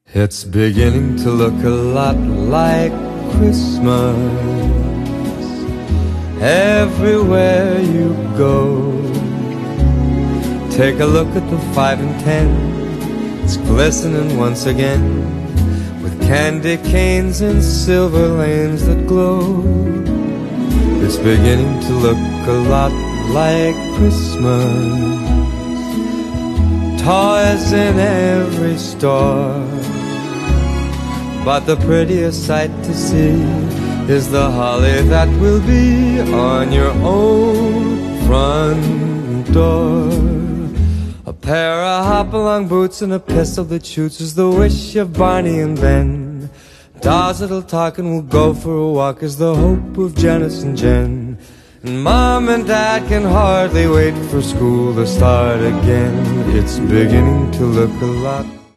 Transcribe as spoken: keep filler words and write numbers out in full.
It's beginning to look a lot like Christmas everywhere you go. Take a look at the five and ten, it's glistening once again with candy canes and silver lanes that glow. It's beginning to look a lot like Christmas. Toys in every store, but the prettiest sight to see is the holly that will be on your own front door. A pair of hop-along boots and a pistol that shoots is the wish of Barney and Ben. Dolls that'll talk and will go for a walk is the hope of Janice and Jen. And Mom and Dad can hardly wait for school to start again. It's beginning to look a lot